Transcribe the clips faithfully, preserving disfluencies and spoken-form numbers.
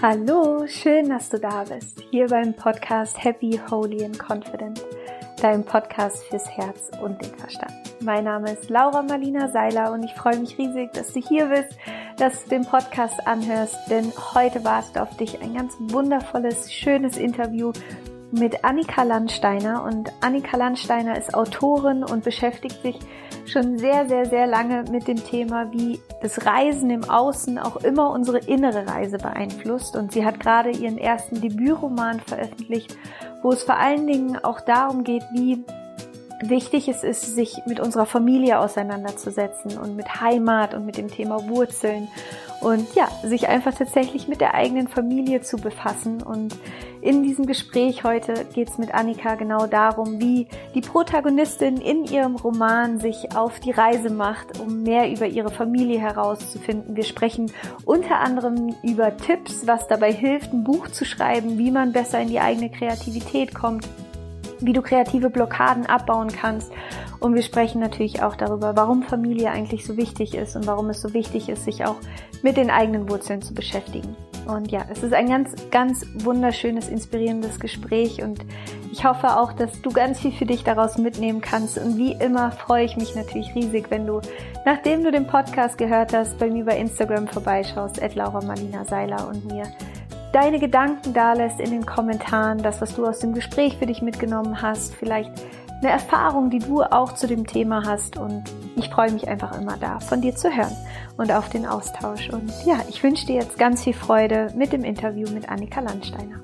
Hallo, schön, dass du da bist, hier beim Podcast Happy, Holy and Confident, deinem Podcast fürs Herz und den Verstand. Mein Name ist Laura Marlina Seiler und ich freue mich riesig, dass du hier bist, dass du den Podcast anhörst, denn heute wartet auf dich ein ganz wundervolles, schönes Interview mit Annika Landsteiner. Und Annika Landsteiner ist Autorin und beschäftigt sich schon sehr, sehr, sehr lange mit dem Thema, wie das Reisen im Außen auch immer unsere innere Reise beeinflusst. Und sie hat gerade ihren ersten Debütroman veröffentlicht, wo es vor allen Dingen auch darum geht, wie wichtig es ist, sich mit unserer Familie auseinanderzusetzen und mit Heimat und mit dem Thema Wurzeln und ja, sich einfach tatsächlich mit der eigenen Familie zu befassen. Und in diesem Gespräch heute geht es mit Annika genau darum, wie die Protagonistin in ihrem Roman sich auf die Reise macht, um mehr über ihre Familie herauszufinden. Wir sprechen unter anderem über Tipps, was dabei hilft, ein Buch zu schreiben, wie man besser in die eigene Kreativität kommt, wie du kreative Blockaden abbauen kannst. Und wir sprechen natürlich auch darüber, warum Familie eigentlich so wichtig ist und warum es so wichtig ist, sich auch mit den eigenen Wurzeln zu beschäftigen. Und ja, es ist ein ganz, ganz wunderschönes, inspirierendes Gespräch und ich hoffe auch, dass du ganz viel für dich daraus mitnehmen kannst. Und wie immer freue ich mich natürlich riesig, wenn du, nachdem du den Podcast gehört hast, bei mir bei Instagram vorbeischaust, at Laura Marlina Seiler, und mir deine Gedanken dalässt in den Kommentaren, das, was du aus dem Gespräch für dich mitgenommen hast, vielleicht eine Erfahrung, die du auch zu dem Thema hast. Und ich freue mich einfach immer da, von dir zu hören und auf den Austausch. Und ja, ich wünsche dir jetzt ganz viel Freude mit dem Interview mit Annika Landsteiner.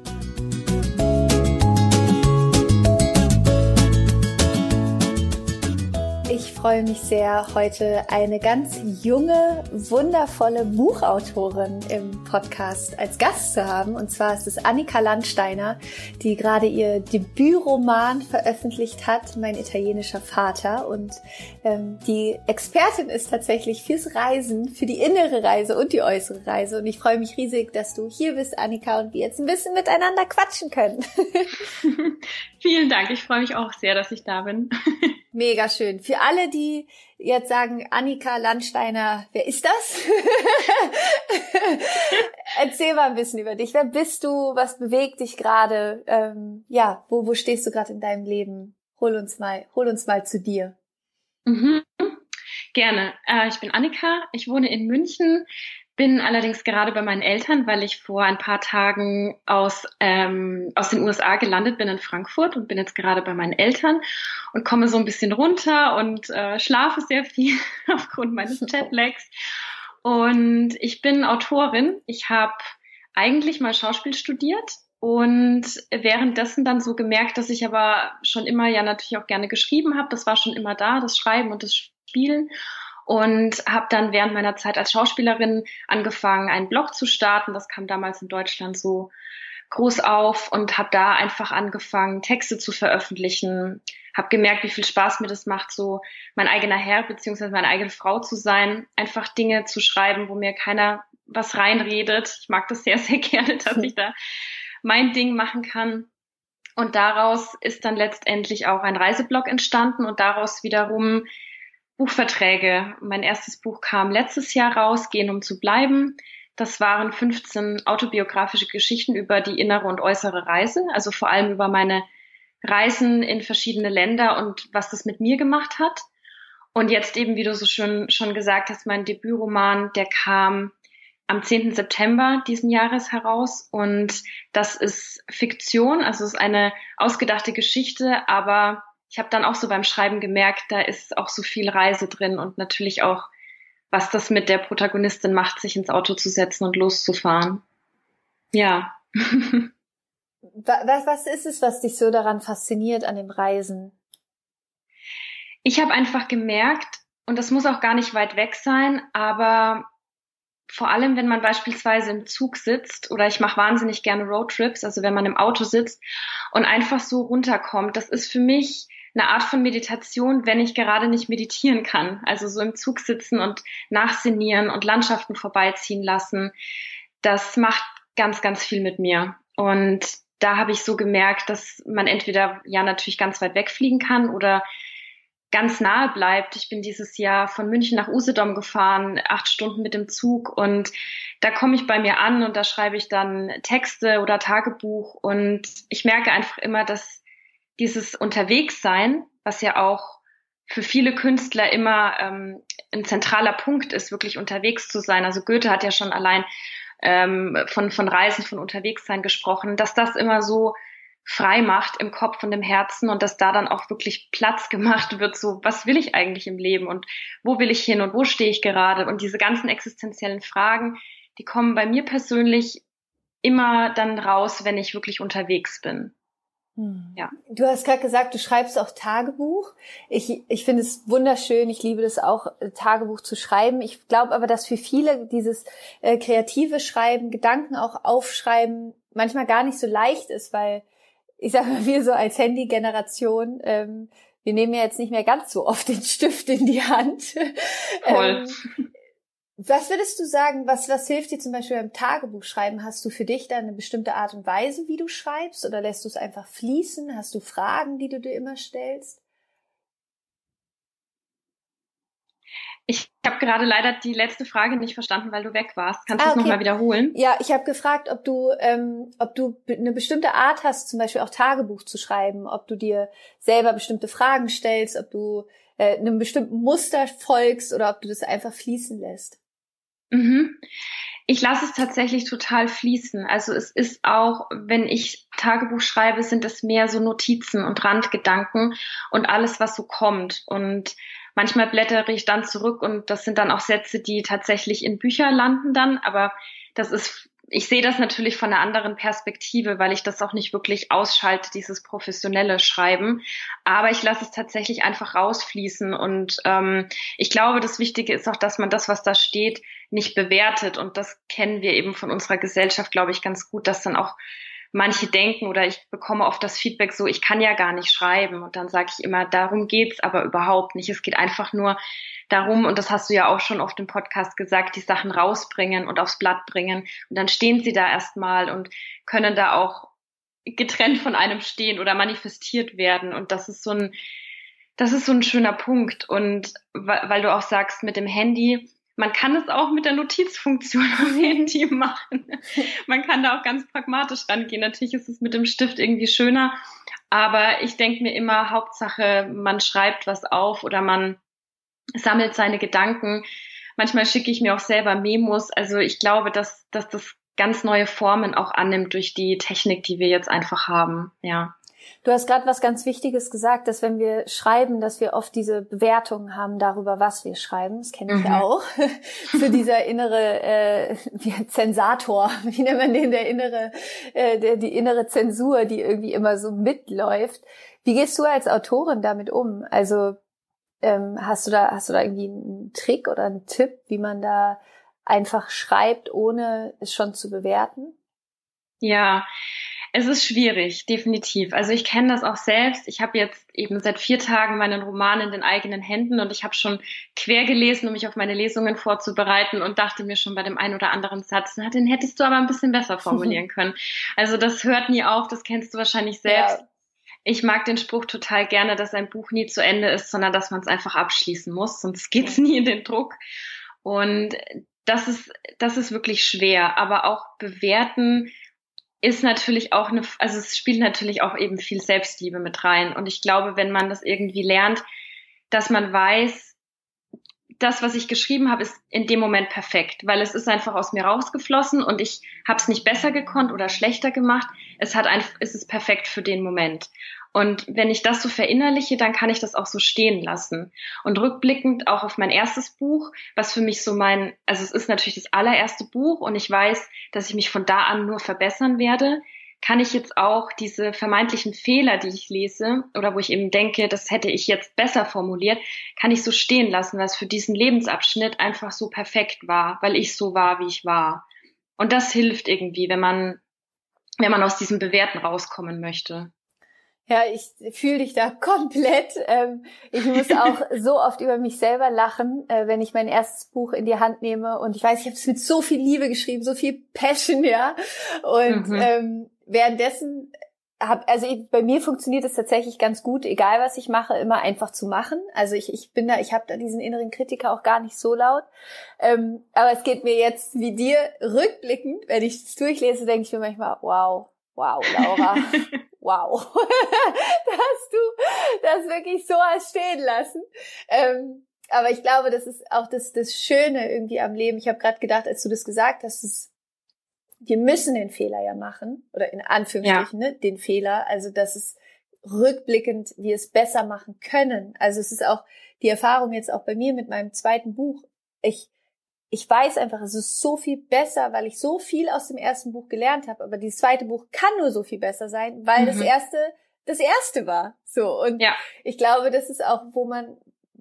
Ich freue mich sehr, heute eine ganz junge, wundervolle Buchautorin im Podcast als Gast zu haben. Und zwar ist es Annika Landsteiner, die gerade ihr Debütroman veröffentlicht hat, Mein italienischer Vater. Und ähm, die Expertin ist tatsächlich fürs Reisen, für die innere Reise und die äußere Reise. Und ich freue mich riesig, dass du hier bist, Annika, und wir jetzt ein bisschen miteinander quatschen können. Vielen Dank, ich freue mich auch sehr, dass ich da bin. Mega schön. Für alle, die jetzt sagen, Annika Landsteiner, wer ist das? Erzähl mal ein bisschen über dich. Wer bist du? Was bewegt dich gerade? Ähm, ja, wo, wo stehst du gerade in deinem Leben? Hol uns mal, hol uns mal zu dir. Mhm. Gerne. Äh, ich bin Annika. Ich wohne in München. Bin allerdings gerade bei meinen Eltern, weil ich vor ein paar Tagen aus ähm, aus den U S A gelandet bin in Frankfurt und bin jetzt gerade bei meinen Eltern und komme so ein bisschen runter und äh, schlafe sehr viel aufgrund meines Jetlags. Und ich bin Autorin. Ich habe eigentlich mal Schauspiel studiert und währenddessen dann so gemerkt, dass ich aber schon immer ja natürlich auch gerne geschrieben habe. Das war schon immer da, das Schreiben und das Spielen. Und habe dann während meiner Zeit als Schauspielerin angefangen, einen Blog zu starten. Das kam damals in Deutschland so groß auf und habe da einfach angefangen, Texte zu veröffentlichen. Habe gemerkt, wie viel Spaß mir das macht, so mein eigener Herr beziehungsweise meine eigene Frau zu sein. Einfach Dinge zu schreiben, wo mir keiner was reinredet. Ich mag das sehr, sehr gerne, dass ich da mein Ding machen kann. Und daraus ist dann letztendlich auch ein Reiseblog entstanden und daraus wiederum Buchverträge. Mein erstes Buch kam letztes Jahr raus, Gehen um zu bleiben. Das waren fünfzehn autobiografische Geschichten über die innere und äußere Reise, also vor allem über meine Reisen in verschiedene Länder und was das mit mir gemacht hat. Und jetzt eben, wie du so schön schon gesagt hast, mein Debütroman, der kam am zehnten September diesen Jahres heraus und das ist Fiktion, also es ist eine ausgedachte Geschichte, aber ich habe dann auch so beim Schreiben gemerkt, da ist auch so viel Reise drin und natürlich auch, was das mit der Protagonistin macht, sich ins Auto zu setzen und loszufahren. Ja. Was, was ist es, was dich so daran fasziniert an dem Reisen? Ich habe einfach gemerkt, und das muss auch gar nicht weit weg sein, aber vor allem, wenn man beispielsweise im Zug sitzt, oder ich mache wahnsinnig gerne Roadtrips, also wenn man im Auto sitzt und einfach so runterkommt, das ist für mich eine Art von Meditation, wenn ich gerade nicht meditieren kann. Also so im Zug sitzen und nachsinnieren und Landschaften vorbeiziehen lassen. Das macht ganz, ganz viel mit mir. Und da habe ich so gemerkt, dass man entweder ja natürlich ganz weit wegfliegen kann oder ganz nahe bleibt. Ich bin dieses Jahr von München nach Usedom gefahren, acht Stunden mit dem Zug, und da komme ich bei mir an und da schreibe ich dann Texte oder Tagebuch, und ich merke einfach immer, dass dieses Unterwegssein, was ja auch für viele Künstler immer ähm, ein zentraler Punkt ist, wirklich unterwegs zu sein. Also Goethe hat ja schon allein ähm, von, von Reisen, von Unterwegssein gesprochen, dass das immer so frei macht im Kopf und im Herzen, und dass da dann auch wirklich Platz gemacht wird, so, was will ich eigentlich im Leben und wo will ich hin und wo stehe ich gerade? Und diese ganzen existenziellen Fragen, die kommen bei mir persönlich immer dann raus, wenn ich wirklich unterwegs bin. Hm. Ja. Du hast gerade gesagt, du schreibst auch Tagebuch. Ich, ich finde es wunderschön. Ich liebe das auch, Tagebuch zu schreiben. Ich glaube aber, dass für viele dieses äh, kreative Schreiben, Gedanken auch aufschreiben, manchmal gar nicht so leicht ist, weil ich sage mal, wir so als Handy-Generation, ähm, wir nehmen ja jetzt nicht mehr ganz so oft den Stift in die Hand. Voll. ähm, was würdest du sagen, was, was hilft dir zum Beispiel beim Tagebuchschreiben? Hast du für dich da eine bestimmte Art und Weise, wie du schreibst, oder lässt du es einfach fließen? Hast du Fragen, die du dir immer stellst? Ich habe gerade leider die letzte Frage nicht verstanden, weil du weg warst. Kannst du ah, es okay. nochmal wiederholen? Ja, ich habe gefragt, ob du, ähm, ob du eine bestimmte Art hast, zum Beispiel auch Tagebuch zu schreiben, ob du dir selber bestimmte Fragen stellst, ob du äh, einem bestimmten Muster folgst oder ob du das einfach fließen lässt. Mhm. Ich lasse es tatsächlich total fließen. Also es ist auch, wenn ich Tagebuch schreibe, sind es mehr so Notizen und Randgedanken und alles, was so kommt. Und manchmal blättere ich dann zurück und das sind dann auch Sätze, die tatsächlich in Bücher landen dann. Aber das ist, ich sehe das natürlich von einer anderen Perspektive, weil ich das auch nicht wirklich ausschalte, dieses professionelle Schreiben. Aber ich lasse es tatsächlich einfach rausfließen. Und ähm, ich glaube, das Wichtige ist auch, dass man das, was da steht, nicht bewertet. Und das kennen wir eben von unserer Gesellschaft, glaube ich, ganz gut, dass dann auch manche denken, oder ich bekomme oft das Feedback so, ich kann ja gar nicht schreiben. Und dann sage ich immer, darum geht's aber überhaupt nicht. Es geht einfach nur darum, und das hast du ja auch schon auf dem Podcast gesagt, die Sachen rausbringen und aufs Blatt bringen. Und dann stehen sie da erstmal und können da auch getrennt von einem stehen oder manifestiert werden. Und das ist so ein, das ist so ein schöner Punkt. Und weil du auch sagst, mit dem Handy, man kann es auch mit der Notizfunktion am Handy machen. Man kann da auch ganz pragmatisch rangehen. Natürlich ist es mit dem Stift irgendwie schöner, aber ich denke mir immer, Hauptsache, man schreibt was auf oder man sammelt seine Gedanken. Manchmal schicke ich mir auch selber Memos. Also ich glaube, dass, dass das ganz neue Formen auch annimmt durch die Technik, die wir jetzt einfach haben. Ja. Du hast gerade was ganz Wichtiges gesagt, dass wenn wir schreiben, dass wir oft diese Bewertungen haben darüber, was wir schreiben. Das kenne ich mhm. auch. Für dieser innere äh, Zensator, wie nennt man den, der innere, äh, der, die innere Zensur, die irgendwie immer so mitläuft. Wie gehst du als Autorin damit um? Also ähm, hast du da, hast du da irgendwie einen Trick oder einen Tipp, wie man da einfach schreibt, ohne es schon zu bewerten? Ja. Es ist schwierig, definitiv. Also ich kenne das auch selbst. Ich habe jetzt eben seit vier Tagen meinen Roman in den eigenen Händen und ich habe schon quer gelesen, um mich auf meine Lesungen vorzubereiten, und dachte mir schon bei dem einen oder anderen Satz, na, den hättest du aber ein bisschen besser formulieren können. Also das hört nie auf, das kennst du wahrscheinlich selbst. Ja. Ich mag den Spruch total gerne, dass ein Buch nie zu Ende ist, sondern dass man es einfach abschließen muss, sonst geht's nie in den Druck. Und das ist, das ist wirklich schwer. Aber auch bewerten ist natürlich auch eine, also es spielt natürlich auch eben viel Selbstliebe mit rein. Und ich glaube, wenn man das irgendwie lernt, dass man weiß, das, was ich geschrieben habe, ist in dem Moment perfekt, weil es ist einfach aus mir rausgeflossen und ich habe es nicht besser gekonnt oder schlechter gemacht. Es hat einfach, es ist perfekt für den Moment. Und wenn ich das so verinnerliche, dann kann ich das auch so stehen lassen. Und rückblickend auch auf mein erstes Buch, was für mich so mein, also es ist natürlich das allererste Buch und ich weiß, dass ich mich von da an nur verbessern werde, kann ich jetzt auch diese vermeintlichen Fehler, die ich lese oder wo ich eben denke, das hätte ich jetzt besser formuliert, kann ich so stehen lassen, weil es für diesen Lebensabschnitt einfach so perfekt war, weil ich so war, wie ich war. Und das hilft irgendwie, wenn man, wenn man aus diesem Bewerten rauskommen möchte. Ja, ich fühle dich da komplett. Ähm, ich muss auch so oft über mich selber lachen, äh, wenn ich mein erstes Buch in die Hand nehme. Und ich weiß, ich habe es mit so viel Liebe geschrieben, so viel Passion, ja. Und mhm. ähm, währenddessen hab, also ich, bei mir funktioniert es tatsächlich ganz gut, egal was ich mache, immer einfach zu machen. Also ich, ich bin da, ich habe da diesen inneren Kritiker auch gar nicht so laut. Ähm, aber es geht mir jetzt wie dir rückblickend, wenn ich es durchlese, denke ich mir manchmal, wow, wow, Laura, wow, da hast du das wirklich so hast stehen lassen. Ähm, aber ich glaube, das ist auch das, das Schöne irgendwie am Leben. Ich habe gerade gedacht, als du das gesagt hast, es wir müssen den Fehler ja machen, oder in Anführungsstrichen, ja. ne, den Fehler, also dass es rückblickend wir es besser machen können. Also es ist auch die Erfahrung jetzt auch bei mir mit meinem zweiten Buch. Ich ich weiß einfach, es ist so viel besser, weil ich so viel aus dem ersten Buch gelernt habe, aber dieses zweite Buch kann nur so viel besser sein, weil mhm. das erste das erste war. So, und ja. ich glaube, das ist auch, wo man,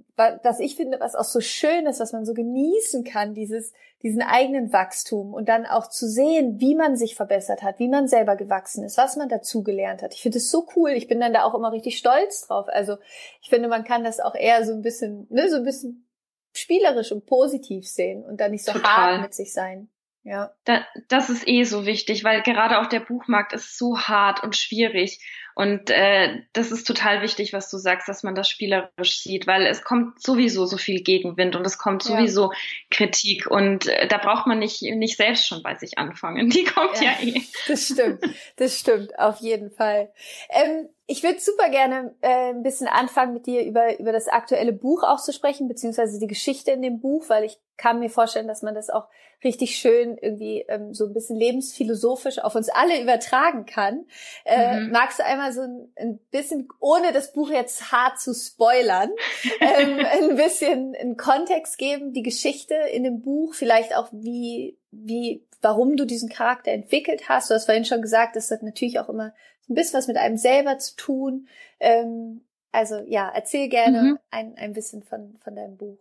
was ich finde, was auch so schön ist, was man so genießen kann, dieses diesen eigenen Wachstum und dann auch zu sehen, wie man sich verbessert hat, wie man selber gewachsen ist, was man dazugelernt hat. Ich finde das so cool. Ich bin dann da auch immer richtig stolz drauf. Also ich finde, man kann das auch eher so ein bisschen, ne, so ein bisschen spielerisch und positiv sehen und dann nicht so Total. hart mit sich sein. Ja. Da, das ist eh so wichtig, weil gerade auch der Buchmarkt ist so hart und schwierig. Und äh, das ist total wichtig, was du sagst, dass man das spielerisch sieht, weil es kommt sowieso so viel Gegenwind und es kommt sowieso ja. Kritik und äh, da braucht man nicht nicht selbst schon bei sich anfangen. Die kommt ja, ja eh. Das stimmt, das stimmt, auf jeden Fall. Ähm, ich würde super gerne äh, ein bisschen anfangen, mit dir über über das aktuelle Buch auch zu sprechen, beziehungsweise die Geschichte in dem Buch, weil ich kann mir vorstellen, dass man das auch richtig schön irgendwie ähm, so ein bisschen lebensphilosophisch auf uns alle übertragen kann. Äh, mhm. Magst du einmal so ein, ein bisschen, ohne das Buch jetzt hart zu spoilern, ähm, ein bisschen einen Kontext geben, die Geschichte in dem Buch, vielleicht auch wie, wie, warum du diesen Charakter entwickelt hast. Du hast vorhin schon gesagt, das hat natürlich auch immer ein bisschen was mit einem selber zu tun. Ähm, also ja, erzähl gerne mhm. ein, ein bisschen von, von deinem Buch.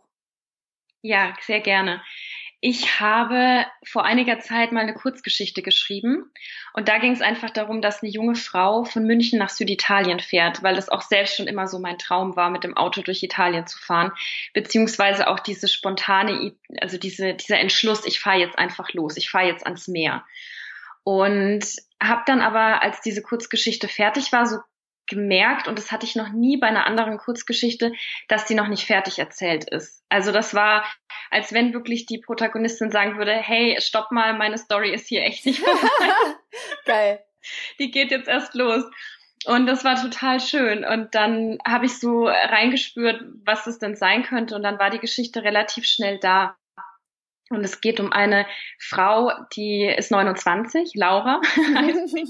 Ja, sehr gerne. Ich habe vor einiger Zeit mal eine Kurzgeschichte geschrieben und da ging es einfach darum, dass eine junge Frau von München nach Süditalien fährt, weil das auch selbst schon immer so mein Traum war, mit dem Auto durch Italien zu fahren, beziehungsweise auch diese spontane, also diese dieser Entschluss, ich fahre jetzt einfach los, ich fahre jetzt ans Meer. Und habe dann aber, als diese Kurzgeschichte fertig war, so gemerkt, und das hatte ich noch nie bei einer anderen Kurzgeschichte, dass die noch nicht fertig erzählt ist. Also das war, als wenn wirklich die Protagonistin sagen würde, hey, stopp mal, meine Story ist hier echt nicht vorbei. Geil. Die geht jetzt erst los. Und das war total schön. Und dann habe ich so reingespürt, was es denn sein könnte. Und dann war die Geschichte relativ schnell da. Und es geht um eine Frau, die ist neunundzwanzig, Laura heißt sie.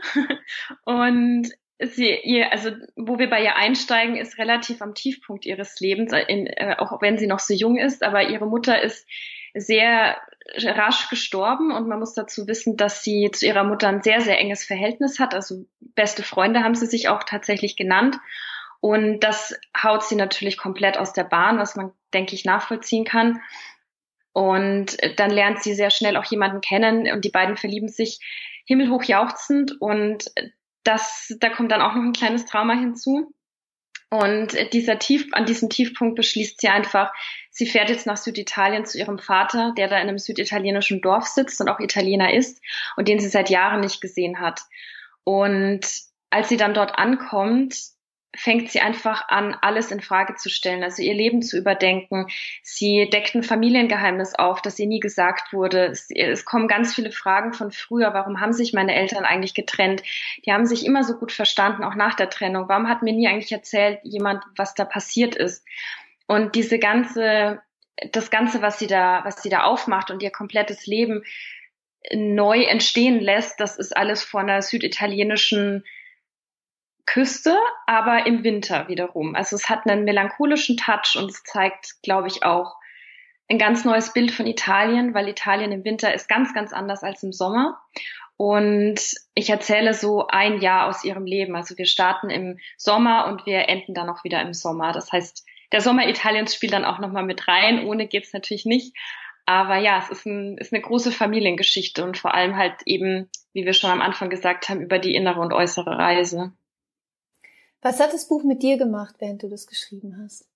Und sie, ihr, also wo wir bei ihr einsteigen, ist relativ am Tiefpunkt ihres Lebens, in, äh, auch wenn sie noch so jung ist. Aber ihre Mutter ist sehr rasch gestorben und man muss dazu wissen, dass sie zu ihrer Mutter ein sehr, sehr enges Verhältnis hat. Also beste Freunde haben sie sich auch tatsächlich genannt. Und das haut sie natürlich komplett aus der Bahn, was man, denke ich, nachvollziehen kann. Und dann lernt sie sehr schnell auch jemanden kennen und die beiden verlieben sich himmelhoch jauchzend und das, da kommt dann auch noch ein kleines Trauma hinzu. Und dieser Tief, an diesem Tiefpunkt beschließt sie einfach, sie fährt jetzt nach Süditalien zu ihrem Vater, der da in einem süditalienischen Dorf sitzt und auch Italiener ist und den sie seit Jahren nicht gesehen hat. Und als sie dann dort ankommt, fängt sie einfach an, alles in Frage zu stellen, also ihr Leben zu überdenken. Sie deckt ein Familiengeheimnis auf, das ihr nie gesagt wurde. Es, es kommen ganz viele Fragen von früher. Warum haben sich meine Eltern eigentlich getrennt? Die haben sich immer so gut verstanden, auch nach der Trennung. Warum hat mir nie eigentlich erzählt jemand, was da passiert ist? Und diese ganze, das Ganze, was sie da, was sie da aufmacht und ihr komplettes Leben neu entstehen lässt, das ist alles von einer süditalienischen Küste, aber im Winter wiederum. Also es hat einen melancholischen Touch und es zeigt, glaube ich, auch ein ganz neues Bild von Italien, weil Italien im Winter ist ganz, ganz anders als im Sommer. Und ich erzähle so ein Jahr aus ihrem Leben. Also wir starten im Sommer und wir enden dann auch wieder im Sommer. Das heißt, der Sommer Italiens spielt dann auch nochmal mit rein. Ohne geht's natürlich nicht. Aber ja, es ist, ein, ist eine große Familiengeschichte und vor allem halt eben, wie wir schon am Anfang gesagt haben, über die innere und äußere Reise. Was hat das Buch mit dir gemacht, während du das geschrieben hast?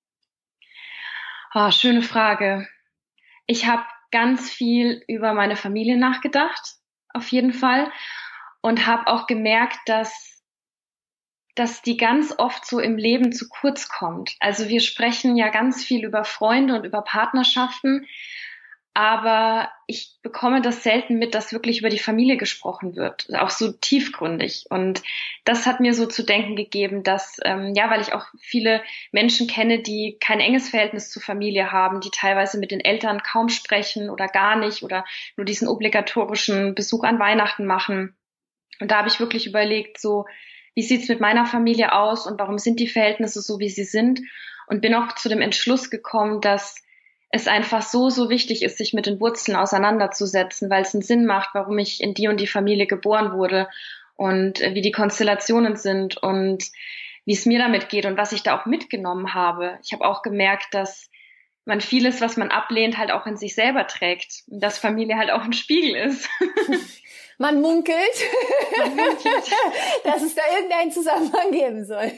Oh, schöne Frage. Ich habe ganz viel über meine Familie nachgedacht, auf jeden Fall. und habe auch gemerkt, dass dass die ganz oft so im Leben zu kurz kommt. Also wir sprechen ja ganz viel über Freunde und über Partnerschaften, aber ich bekomme das selten mit, dass wirklich über die Familie gesprochen wird, auch so tiefgründig. Und das hat mir so zu denken gegeben, dass, ähm, ja, weil ich auch viele Menschen kenne, die kein enges Verhältnis zur Familie haben, die teilweise mit den Eltern kaum sprechen oder gar nicht oder nur diesen obligatorischen Besuch an Weihnachten machen. Und da habe ich wirklich überlegt, so, wie sieht's mit meiner Familie aus und warum sind die Verhältnisse so, wie sie sind? Und bin auch zu dem Entschluss gekommen, dass es einfach so, so wichtig ist, sich mit den Wurzeln auseinanderzusetzen, weil es einen Sinn macht, warum ich in die und die Familie geboren wurde und wie die Konstellationen sind und wie es mir damit geht und was ich da auch mitgenommen habe. Ich habe auch gemerkt, dass man vieles, was man ablehnt, halt auch in sich selber trägt und dass Familie halt auch ein Spiegel ist. Man munkelt, Man munkelt. dass es da irgendeinen Zusammenhang geben soll.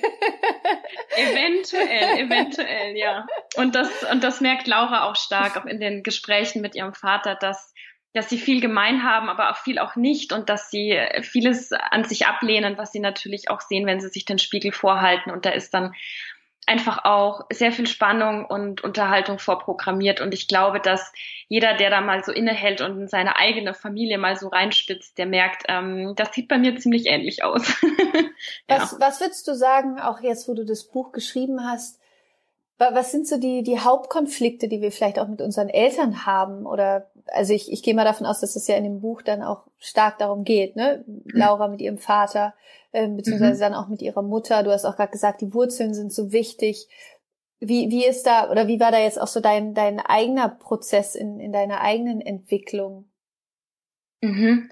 Eventuell, eventuell, ja. Und das, und das merkt Laura auch stark, auch in den Gesprächen mit ihrem Vater, dass, dass sie viel gemein haben, aber auch viel auch nicht und dass sie vieles an sich ablehnen, was sie natürlich auch sehen, wenn sie sich den Spiegel vorhalten. Und da ist dann einfach auch sehr viel Spannung und Unterhaltung vorprogrammiert. Und ich glaube, dass jeder, der da mal so innehält und in seine eigene Familie mal so reinspitzt, der merkt, ähm, das sieht bei mir ziemlich ähnlich aus. Ja. Was, was würdest du sagen, auch jetzt, wo du das Buch geschrieben hast, was sind so die, die Hauptkonflikte, die wir vielleicht auch mit unseren Eltern haben? Oder, also ich, ich gehe mal davon aus, dass es ja in dem Buch dann auch stark darum geht, ne? Laura mit ihrem Vater, äh, beziehungsweise mhm. dann auch mit ihrer Mutter. Du hast auch gerade gesagt, die Wurzeln sind so wichtig. Wie, wie ist da, oder wie war da jetzt auch so dein, dein eigener Prozess in, in deiner eigenen Entwicklung? Mhm.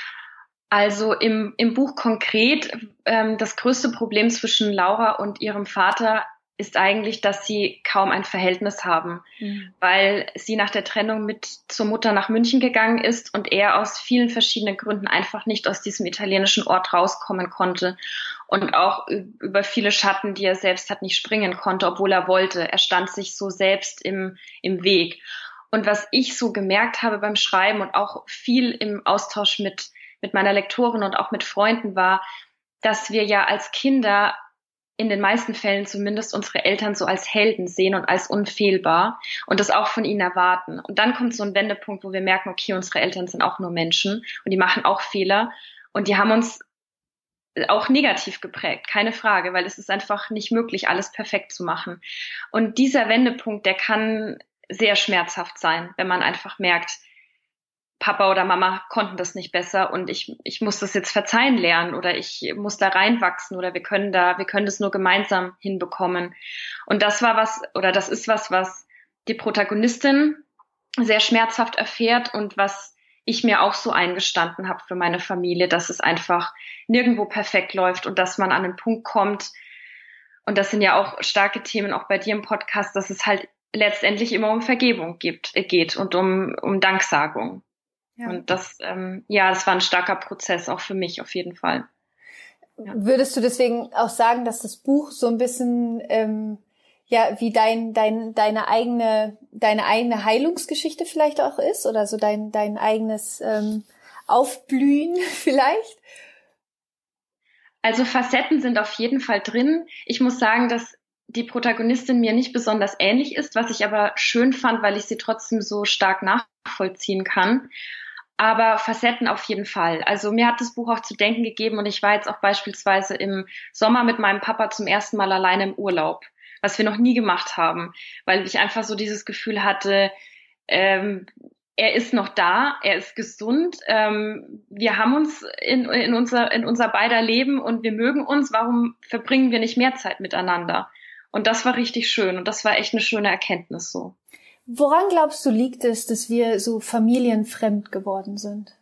Also im, im Buch konkret, ähm, das größte Problem zwischen Laura und ihrem Vater ist eigentlich, dass sie kaum ein Verhältnis haben, mhm. weil sie nach der Trennung mit zur Mutter nach München gegangen ist und er aus vielen verschiedenen Gründen einfach nicht aus diesem italienischen Ort rauskommen konnte und auch über viele Schatten, die er selbst hat, nicht springen konnte, obwohl er wollte. Er stand sich so selbst im, im Weg. Und was ich so gemerkt habe beim Schreiben und auch viel im Austausch mit, mit meiner Lektorin und auch mit Freunden war, dass wir ja als Kinder in den meisten Fällen zumindest unsere Eltern so als Helden sehen und als unfehlbar und das auch von ihnen erwarten. Und dann kommt so ein Wendepunkt, wo wir merken, okay, unsere Eltern sind auch nur Menschen und die machen auch Fehler und die haben uns auch negativ geprägt, keine Frage, weil es ist einfach nicht möglich, alles perfekt zu machen. Und dieser Wendepunkt, der kann sehr schmerzhaft sein, wenn man einfach merkt, Papa oder Mama konnten das nicht besser und ich ich muss das jetzt verzeihen lernen oder ich muss da reinwachsen oder wir können da wir können das nur gemeinsam hinbekommen. Und das war was oder das ist was, was die Protagonistin sehr schmerzhaft erfährt und was ich mir auch so eingestanden habe für meine Familie, dass es einfach nirgendwo perfekt läuft und dass man an einen Punkt kommt, und das sind ja auch starke Themen auch bei dir im Podcast, dass es halt letztendlich immer um Vergebung gibt, geht und um um Danksagung. Ja. Und das, ähm, ja, das war ein starker Prozess, auch für mich auf jeden Fall. Ja. Würdest du deswegen auch sagen, dass das Buch so ein bisschen, ähm, ja, wie dein, dein, deine eigene, deine eigene Heilungsgeschichte vielleicht auch ist? Oder so dein, dein eigenes ähm, Aufblühen vielleicht? Also Facetten sind auf jeden Fall drin. Ich muss sagen, dass die Protagonistin mir nicht besonders ähnlich ist, was ich aber schön fand, weil ich sie trotzdem so stark nachvollziehen kann. Aber Facetten auf jeden Fall. Also mir hat das Buch auch zu denken gegeben und ich war jetzt auch beispielsweise im Sommer mit meinem Papa zum ersten Mal alleine im Urlaub, was wir noch nie gemacht haben, weil ich einfach so dieses Gefühl hatte, ähm, er ist noch da, er ist gesund, ähm, wir haben uns in, in, unser, in unser beider Leben und wir mögen uns, warum verbringen wir nicht mehr Zeit miteinander? Und das war richtig schön und das war echt eine schöne Erkenntnis so. Woran glaubst du, liegt es, dass wir so familienfremd geworden sind?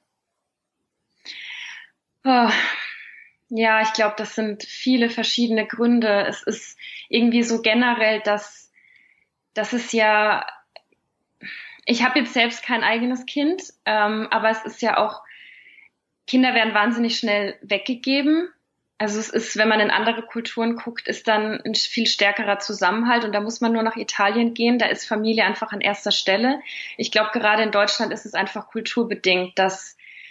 Oh, ja, ich glaube, das sind viele verschiedene Gründe. Es ist irgendwie so generell, dass, dass es ja, ich habe jetzt selbst kein eigenes Kind, ähm, aber es ist ja auch, Kinder werden wahnsinnig schnell weggegeben. Also es ist, wenn man in andere Kulturen guckt, ist dann ein viel stärkerer Zusammenhalt und da muss man nur nach Italien gehen, da ist Familie einfach an erster Stelle. Ich glaube, gerade in Deutschland ist es einfach kulturbedingt, dass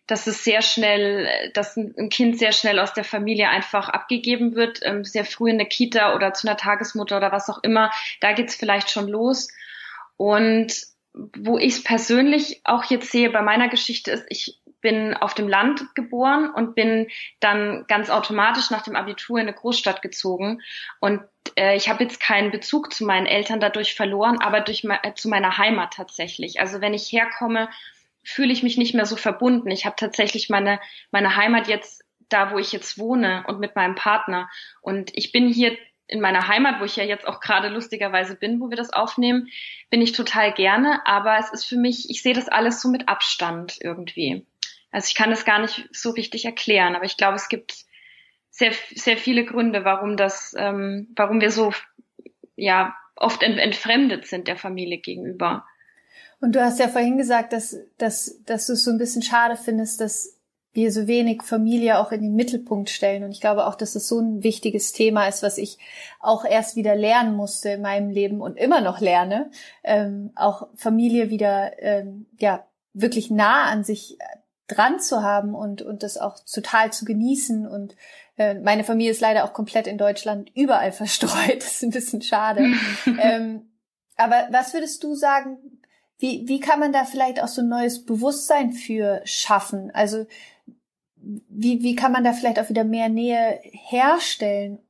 dass es sehr schnell, dass ein Kind sehr schnell aus der Familie einfach abgegeben wird, ähm, sehr früh in eine Kita oder zu einer Tagesmutter oder was auch immer. Da geht's vielleicht schon los. Und wo ich es persönlich auch jetzt sehe bei meiner Geschichte ist, ich bin auf dem Land geboren und bin dann ganz automatisch nach dem Abitur in eine Großstadt gezogen. Und äh, ich habe jetzt keinen Bezug zu meinen Eltern dadurch verloren, aber durch me- äh, zu meiner Heimat tatsächlich. Also wenn ich herkomme, fühle ich mich nicht mehr so verbunden. Ich habe tatsächlich meine meine Heimat jetzt da, wo ich jetzt wohne und mit meinem Partner. Und ich bin hier in meiner Heimat, wo ich ja jetzt auch gerade lustigerweise bin, wo wir das aufnehmen, bin ich total gerne. Aber es ist für mich, ich sehe das alles so mit Abstand irgendwie. Also ich kann das gar nicht so richtig erklären, aber ich glaube, es gibt sehr sehr viele Gründe, warum das, ähm, warum wir so ja oft ent- entfremdet sind der Familie gegenüber. Und du hast ja vorhin gesagt, dass, dass, dass du es so ein bisschen schade findest, dass wir so wenig Familie auch in den Mittelpunkt stellen. Und ich glaube auch, dass es so ein wichtiges Thema ist, was ich auch erst wieder lernen musste in meinem Leben und immer noch lerne, ähm, auch Familie wieder, ähm, ja, wirklich nah an sich dran zu haben und, und das auch total zu genießen. Und äh, meine Familie ist leider auch komplett in Deutschland überall verstreut. Das ist ein bisschen schade. ähm, aber was würdest du sagen, Wie, wie kann man da vielleicht auch so ein neues Bewusstsein für schaffen? Also wie, wie kann man da vielleicht auch wieder mehr Nähe herstellen?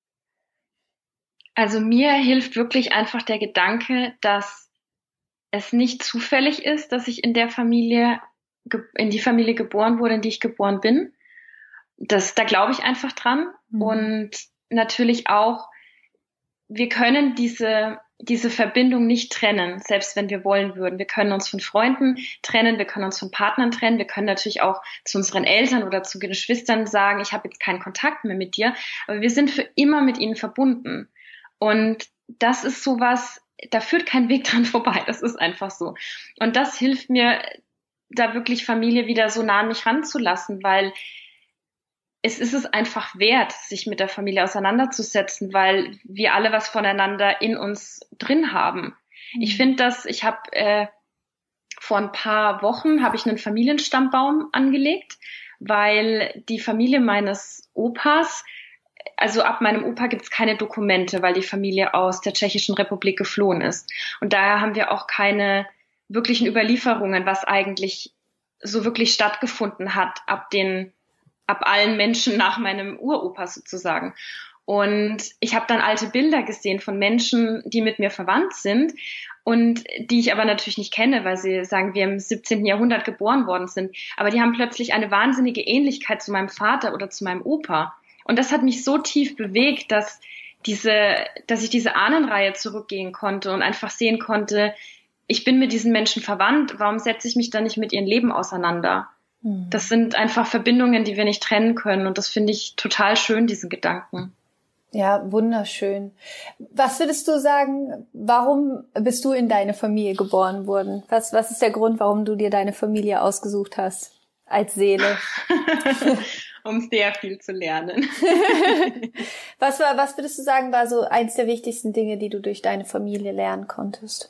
Also mir hilft wirklich einfach der Gedanke, dass es nicht zufällig ist, dass ich in der Familie, in die Familie geboren wurde, in die ich geboren bin. Das, da glaube ich einfach dran. Mhm. Und natürlich auch, wir können diese diese Verbindung nicht trennen, selbst wenn wir wollen würden. Wir können uns von Freunden trennen, wir können uns von Partnern trennen, wir können natürlich auch zu unseren Eltern oder zu Geschwistern sagen, ich habe jetzt keinen Kontakt mehr mit dir, aber wir sind für immer mit ihnen verbunden. Und das ist sowas, da führt kein Weg dran vorbei, das ist einfach so. Und das hilft mir, da wirklich Familie wieder so nah an mich ranzulassen, weil es ist es einfach wert, sich mit der Familie auseinanderzusetzen, weil wir alle was voneinander in uns drin haben. Mhm. Ich finde das, ich habe äh, vor ein paar Wochen habe ich einen Familienstammbaum angelegt, weil die Familie meines Opas, also ab meinem Opa gibt es keine Dokumente, weil die Familie aus der Tschechischen Republik geflohen ist. Und daher haben wir auch keine wirklichen Überlieferungen, was eigentlich so wirklich stattgefunden hat ab den ab allen Menschen nach meinem Uropa sozusagen. Und ich habe dann alte Bilder gesehen von Menschen, die mit mir verwandt sind und die ich aber natürlich nicht kenne, weil sie, sagen wir, im siebzehnten Jahrhundert geboren worden sind. Aber die haben plötzlich eine wahnsinnige Ähnlichkeit zu meinem Vater oder zu meinem Opa. Und das hat mich so tief bewegt, dass diese, dass ich diese Ahnenreihe zurückgehen konnte und einfach sehen konnte, ich bin mit diesen Menschen verwandt, warum setze ich mich dann nicht mit ihrem Leben auseinander? Das sind einfach Verbindungen, die wir nicht trennen können. Und das finde ich total schön, diesen Gedanken. Ja, wunderschön. Was würdest du sagen, warum bist du in deine Familie geboren worden? Was, was ist der Grund, warum du dir deine Familie ausgesucht hast als Seele? Um sehr viel zu lernen. was war, was würdest du sagen, war so eins der wichtigsten Dinge, die du durch deine Familie lernen konntest?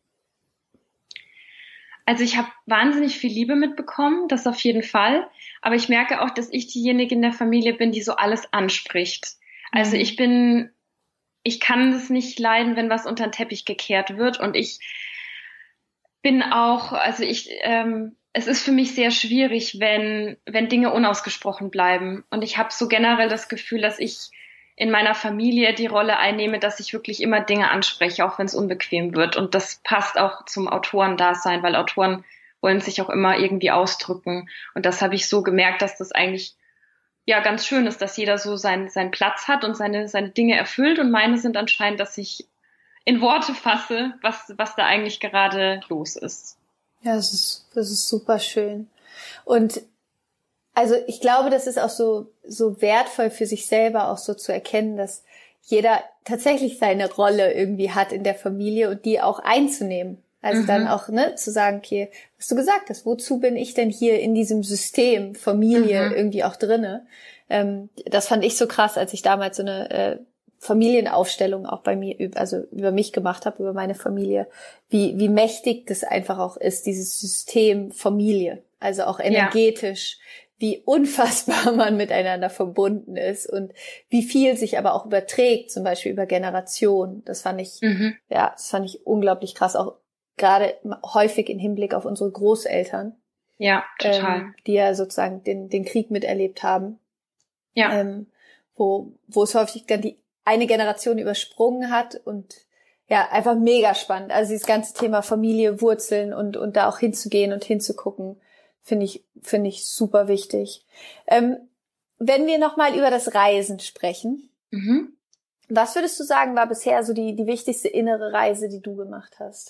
Also ich habe wahnsinnig viel Liebe mitbekommen, das auf jeden Fall. Aber ich merke auch, dass ich diejenige in der Familie bin, die so alles anspricht. Also ich bin, ich kann es nicht leiden, wenn was unter den Teppich gekehrt wird. Und ich bin auch, also ich, ähm, es ist für mich sehr schwierig, wenn wenn Dinge unausgesprochen bleiben. Und ich habe so generell das Gefühl, dass ich in meiner Familie die Rolle einnehme, dass ich wirklich immer Dinge anspreche, auch wenn es unbequem wird. Und das passt auch zum Autorendasein, weil Autoren wollen sich auch immer irgendwie ausdrücken. Und das habe ich so gemerkt, dass das eigentlich ja ganz schön ist, dass jeder so seinen seinen Platz hat und seine seine Dinge erfüllt. Und meine sind anscheinend, dass ich in Worte fasse, was was da eigentlich gerade los ist. Ja, das ist das ist super schön. Und also ich glaube, das ist auch so so wertvoll für sich selber auch so zu erkennen, dass jeder tatsächlich seine Rolle irgendwie hat in der Familie und die auch einzunehmen. Also mhm. dann auch ne zu sagen, okay, was du gesagt hast, wozu bin ich denn hier in diesem System Familie mhm. irgendwie auch drinne? Ähm, das fand ich so krass, als ich damals so eine äh, Familienaufstellung auch bei mir, also über mich gemacht habe, über meine Familie, wie, wie mächtig das einfach auch ist, dieses System Familie, also auch energetisch, ja. Wie unfassbar man miteinander verbunden ist und wie viel sich aber auch überträgt, zum Beispiel über Generationen. Das fand ich, mhm. ja, das fand ich unglaublich krass, auch gerade häufig im Hinblick auf unsere Großeltern. Ja, total. Ähm, die ja sozusagen den, den Krieg miterlebt haben. Ja. Ähm, wo, wo es häufig dann die eine Generation übersprungen hat und ja, einfach mega spannend. Also dieses ganze Thema Familie, Wurzeln und, und da auch hinzugehen und hinzugucken, finde ich, finde ich super wichtig. Ähm, wenn wir nochmal über das Reisen sprechen, mhm. was würdest du sagen, war bisher so die, die wichtigste innere Reise, die du gemacht hast?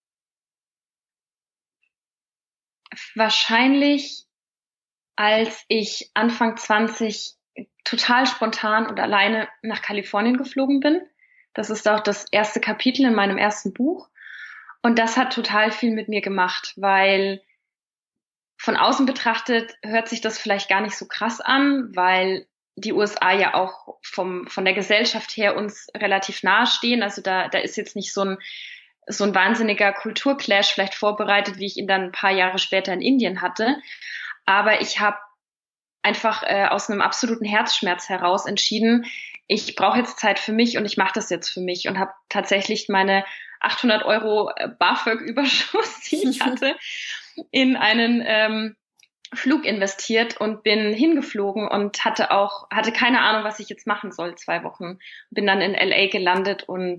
Wahrscheinlich, als ich Anfang zwanzig total spontan und alleine nach Kalifornien geflogen bin. Das ist auch das erste Kapitel in meinem ersten Buch. Und das hat total viel mit mir gemacht, weil von außen betrachtet hört sich das vielleicht gar nicht so krass an, weil die U S A ja auch vom, von der Gesellschaft her uns relativ nahe stehen. Also da, da ist jetzt nicht so ein, so ein wahnsinniger Kulturclash vielleicht vorbereitet, wie ich ihn dann ein paar Jahre später in Indien hatte. Aber ich habe einfach äh, aus einem absoluten Herzschmerz heraus entschieden, ich brauche jetzt Zeit für mich und ich mache das jetzt für mich und habe tatsächlich meine achthundert Euro BAföG-Überschuss, die ich hatte, in einen ähm, Flug investiert und bin hingeflogen und hatte auch hatte keine Ahnung, was ich jetzt machen soll, zwei Wochen. Bin dann in L A gelandet und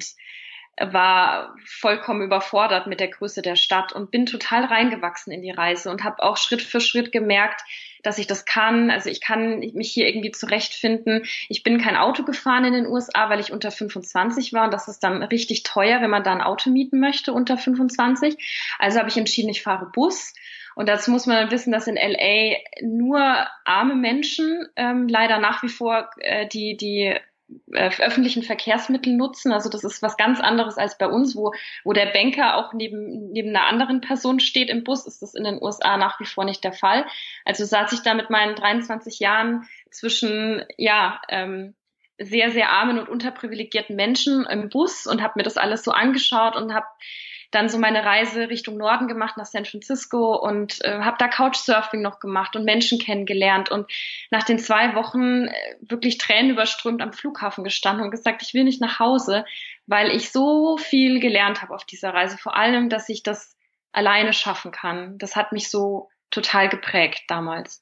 war vollkommen überfordert mit der Größe der Stadt und bin total reingewachsen in die Reise und habe auch Schritt für Schritt gemerkt, dass ich das kann. Also ich kann mich hier irgendwie zurechtfinden. Ich bin kein Auto gefahren in den U S A, weil ich unter fünfundzwanzig war und das ist dann richtig teuer, wenn man da ein Auto mieten möchte unter fünfundzwanzig. Also habe ich entschieden, ich fahre Bus. Und dazu muss man dann wissen, dass in L A nur arme Menschen ähm, leider nach wie vor äh, die die äh, öffentlichen Verkehrsmittel nutzen. Also das ist was ganz anderes als bei uns, wo wo der Banker auch neben neben einer anderen Person steht im Bus. Ist das in den U S A nach wie vor nicht der Fall. Also saß ich da mit meinen dreiundzwanzig Jahren zwischen ja ähm, sehr sehr armen und unterprivilegierten Menschen im Bus und habe mir das alles so angeschaut und habe dann so meine Reise Richtung Norden gemacht nach San Francisco und äh, habe da Couchsurfing noch gemacht und Menschen kennengelernt und nach den zwei Wochen äh, wirklich tränenüberströmt am Flughafen gestanden und gesagt, ich will nicht nach Hause, weil ich so viel gelernt habe auf dieser Reise, vor allem, dass ich das alleine schaffen kann. Das hat mich so total geprägt damals.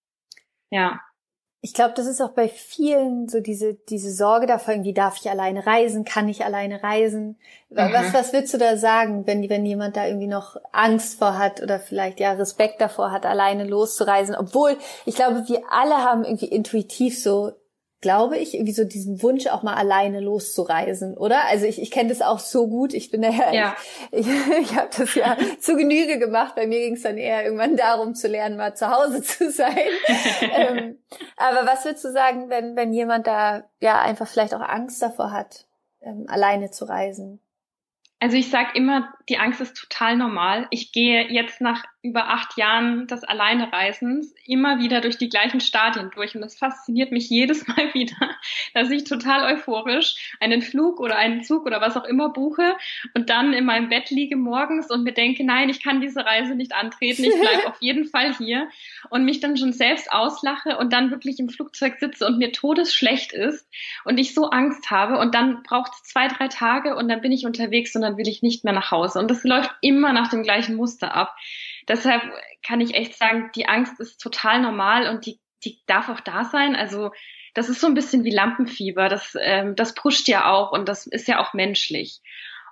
Ja. Ich glaube, das ist auch bei vielen so diese diese Sorge davon, wie darf ich alleine reisen, kann ich alleine reisen? Mhm. Was was würdest du da sagen, wenn wenn jemand da irgendwie noch Angst vor hat oder vielleicht ja Respekt davor hat, alleine loszureisen? Obwohl, ich glaube, wir alle haben irgendwie intuitiv so, glaube ich, irgendwie so diesen Wunsch, auch mal alleine loszureisen, oder? Also ich, ich kenne das auch so gut. Ich bin daher, ja. ich, ich, ich habe das ja zu Genüge gemacht. Bei mir ging es dann eher irgendwann darum zu lernen, mal zu Hause zu sein. ähm, aber was würdest du sagen, wenn wenn jemand da ja einfach vielleicht auch Angst davor hat, ähm, alleine zu reisen? Also ich sage immer, die Angst ist total normal. Ich gehe jetzt nach über acht Jahren des Alleinereisens immer wieder durch die gleichen Stadien durch und das fasziniert mich jedes Mal wieder, dass ich total euphorisch einen Flug oder einen Zug oder was auch immer buche und dann in meinem Bett liege morgens und mir denke, nein, ich kann diese Reise nicht antreten, ich bleibe auf jeden Fall hier und mich dann schon selbst auslache und dann wirklich im Flugzeug sitze und mir todesschlecht ist und ich so Angst habe und dann braucht es zwei, drei Tage und dann bin ich unterwegs und dann will ich nicht mehr nach Hause und das läuft immer nach dem gleichen Muster ab. Deshalb kann ich echt sagen, die Angst ist total normal und die, die darf auch da sein. Also das ist so ein bisschen wie Lampenfieber. Das, ähm, das pusht ja auch und das ist ja auch menschlich.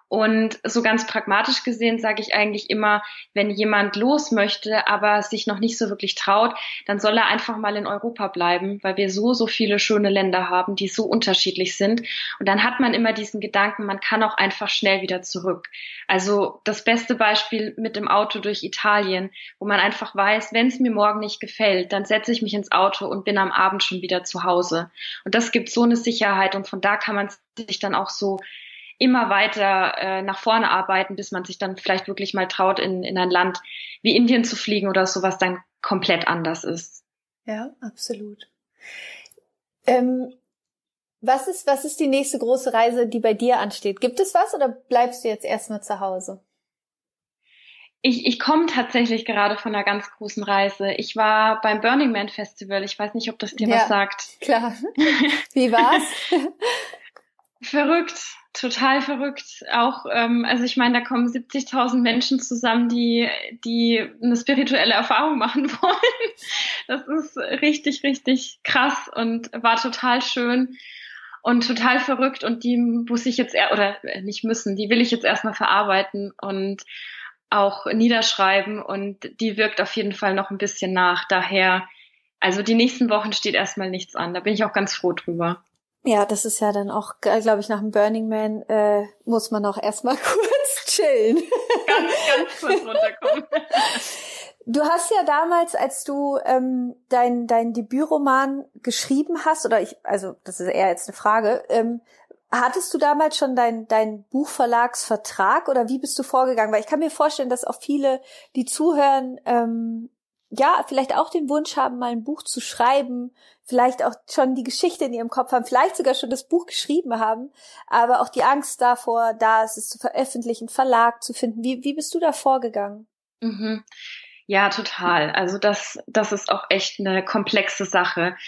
Und so ganz pragmatisch gesehen sage ich eigentlich immer, wenn jemand los möchte, aber sich noch nicht so wirklich traut, dann soll er einfach mal in Europa bleiben, weil wir so, so viele schöne Länder haben, die so unterschiedlich sind. Und dann hat man immer diesen Gedanken, man kann auch einfach schnell wieder zurück. Also das beste Beispiel mit dem Auto durch Italien, wo man einfach weiß, wenn es mir morgen nicht gefällt, dann setze ich mich ins Auto und bin am Abend schon wieder zu Hause. Und das gibt so eine Sicherheit und von da kann man sich dann auch so immer weiter äh, nach vorne arbeiten, bis man sich dann vielleicht wirklich mal traut, in, in ein Land wie Indien zu fliegen oder so, was dann komplett anders ist. Ja, absolut. Ähm, Was ist, was ist die nächste große Reise, die bei dir ansteht? Gibt es was oder bleibst du jetzt erstmal zu Hause? Ich, ich komme tatsächlich gerade von einer ganz großen Reise. Ich war beim Burning Man Festival. Ich weiß nicht, ob das dir ja, was sagt. Klar. Wie war's? Verrückt, total verrückt. Auch, ähm, also ich meine, da kommen siebzigtausend Menschen zusammen, die, die eine spirituelle Erfahrung machen wollen. Das ist richtig, richtig krass und war total schön und total verrückt. Und die muss ich jetzt, eher, oder nicht müssen, die will ich jetzt erstmal verarbeiten und auch niederschreiben, und die wirkt auf jeden Fall noch ein bisschen nach. Daher, also die nächsten Wochen steht erstmal nichts an. Da bin ich auch ganz froh drüber. Ja, das ist ja dann auch, glaube ich, nach dem Burning Man äh, muss man auch erstmal kurz chillen. Ganz, ganz kurz runterkommen. Du hast ja damals, als du ähm, dein dein Debütroman geschrieben hast, oder ich, also das ist eher jetzt eine Frage, ähm, hattest du damals schon dein dein Buchverlagsvertrag oder wie bist du vorgegangen? Weil ich kann mir vorstellen, dass auch viele, die zuhören, ähm, ja, vielleicht auch den Wunsch haben, mal ein Buch zu schreiben, vielleicht auch schon die Geschichte in ihrem Kopf haben, vielleicht sogar schon das Buch geschrieben haben, aber auch die Angst davor, da ist es zu veröffentlichen, Verlag zu finden. Wie wie bist du da vorgegangen? Mhm. Ja, total. Also das das ist auch echt eine komplexe Sache.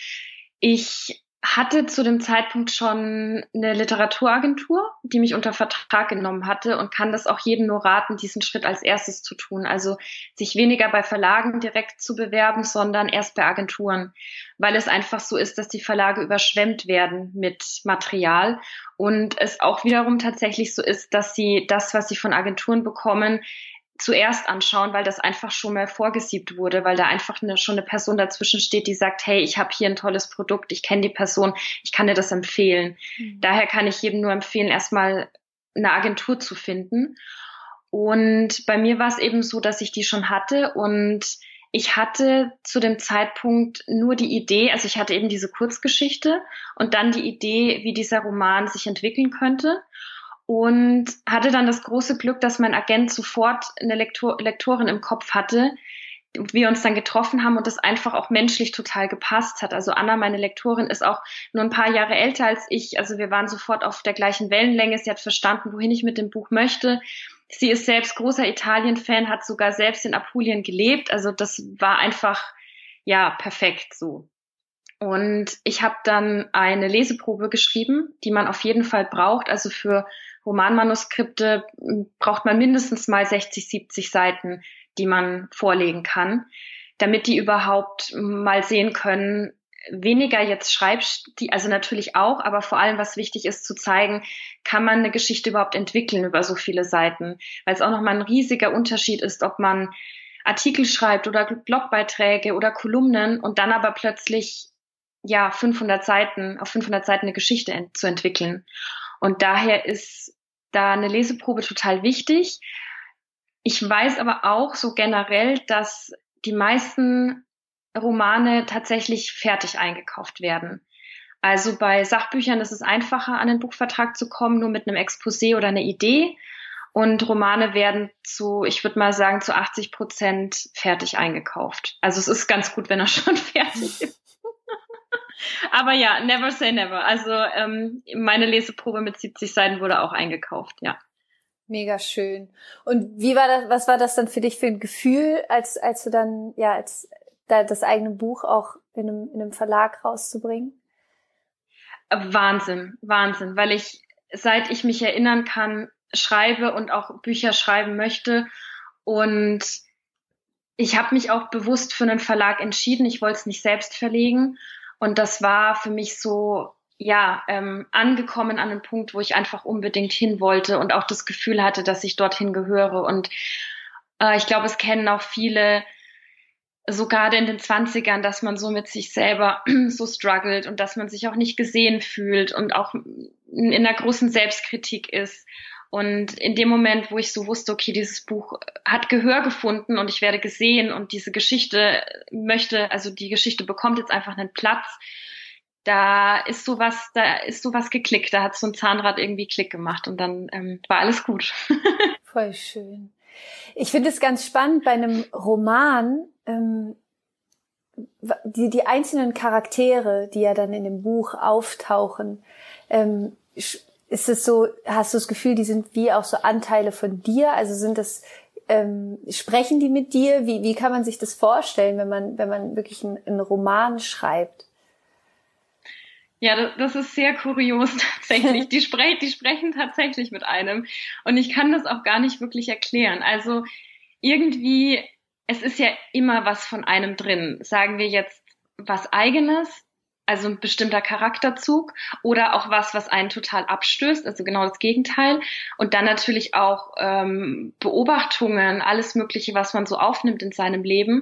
Ich hatte zu dem Zeitpunkt schon eine Literaturagentur, die mich unter Vertrag genommen hatte, und kann das auch jedem nur raten, diesen Schritt als erstes zu tun. Also sich weniger bei Verlagen direkt zu bewerben, sondern erst bei Agenturen, weil es einfach so ist, dass die Verlage überschwemmt werden mit Material und es auch wiederum tatsächlich so ist, dass sie das, was sie von Agenturen bekommen, zuerst anschauen, weil das einfach schon mal vorgesiebt wurde, weil da einfach eine, schon eine Person dazwischen steht, die sagt, hey, ich habe hier ein tolles Produkt, ich kenne die Person, ich kann dir das empfehlen. Mhm. Daher kann ich jedem nur empfehlen, erstmal eine Agentur zu finden. Und bei mir war es eben so, dass ich die schon hatte, und ich hatte zu dem Zeitpunkt nur die Idee, also ich hatte eben diese Kurzgeschichte und dann die Idee, wie dieser Roman sich entwickeln könnte. Und hatte dann das große Glück, dass mein Agent sofort eine Lektor, Lektorin im Kopf hatte, wir uns dann getroffen haben und das einfach auch menschlich total gepasst hat. Also Anna, meine Lektorin, ist auch nur ein paar Jahre älter als ich. Also wir waren sofort auf der gleichen Wellenlänge. Sie hat verstanden, wohin ich mit dem Buch möchte. Sie ist selbst großer Italien-Fan, hat sogar selbst in Apulien gelebt. Also das war einfach, ja, perfekt so. Und ich habe dann eine Leseprobe geschrieben, die man auf jeden Fall braucht. Also für Romanmanuskripte braucht man mindestens mal sechzig, siebzig Seiten, die man vorlegen kann, damit die überhaupt mal sehen können, weniger jetzt Schreibstil, also natürlich auch, aber vor allem, was wichtig ist, zu zeigen, kann man eine Geschichte überhaupt entwickeln über so viele Seiten, weil es auch nochmal ein riesiger Unterschied ist, ob man Artikel schreibt oder Blogbeiträge oder Kolumnen und dann aber plötzlich ja fünfhundert Seiten, auf fünfhundert Seiten eine Geschichte ent- zu entwickeln. Und daher ist da eine Leseprobe total wichtig. Ich weiß aber auch so generell, dass die meisten Romane tatsächlich fertig eingekauft werden. Also bei Sachbüchern ist es einfacher, an den Buchvertrag zu kommen, nur mit einem Exposé oder einer Idee. Und Romane werden zu, ich würde mal sagen, zu achtzig Prozent fertig eingekauft. Also es ist ganz gut, wenn er schon fertig ist. Aber ja, never say never. Also ähm, meine Leseprobe mit siebzig Seiten wurde auch eingekauft, ja. Mega schön. Und wie war das, was war das dann für dich für ein Gefühl, als als du dann, ja, als da das eigene Buch auch in einem, in einem Verlag rauszubringen? Wahnsinn, Wahnsinn, weil ich, seit ich mich erinnern kann, schreibe und auch Bücher schreiben möchte. Und ich habe mich auch bewusst für einen Verlag entschieden. Ich wollte es nicht selbst verlegen. Und das war für mich so, ja, ähm, angekommen an einem Punkt, wo ich einfach unbedingt hin wollte und auch das Gefühl hatte, dass ich dorthin gehöre. Und äh, ich glaube, es kennen auch viele, so gerade in den Zwanzigern, dass man so mit sich selber so struggelt und dass man sich auch nicht gesehen fühlt und auch in einer großen Selbstkritik ist. Und in dem Moment, wo ich so wusste, okay, dieses Buch hat Gehör gefunden und ich werde gesehen und diese Geschichte möchte, also die Geschichte bekommt jetzt einfach einen Platz, da ist sowas, da ist sowas geklickt, da hat so ein Zahnrad irgendwie Klick gemacht und dann ähm, war alles gut. Voll schön. Ich finde es ganz spannend bei einem Roman, ähm, die, die einzelnen Charaktere, die ja dann in dem Buch auftauchen, ähm, ist es so, hast du das Gefühl, die sind wie auch so Anteile von dir? Also sind das, ähm, sprechen die mit dir? Wie, wie kann man sich das vorstellen, wenn man, wenn man wirklich einen, einen Roman schreibt? Ja, das ist sehr kurios tatsächlich. Die, spre- die sprechen tatsächlich mit einem. Und ich kann das auch gar nicht wirklich erklären. Also irgendwie, es ist ja immer was von einem drin. Sagen wir jetzt was Eigenes, also ein bestimmter Charakterzug, oder auch was, was einen total abstößt, also genau das Gegenteil. Und dann natürlich auch ähm, Beobachtungen, alles Mögliche, was man so aufnimmt in seinem Leben.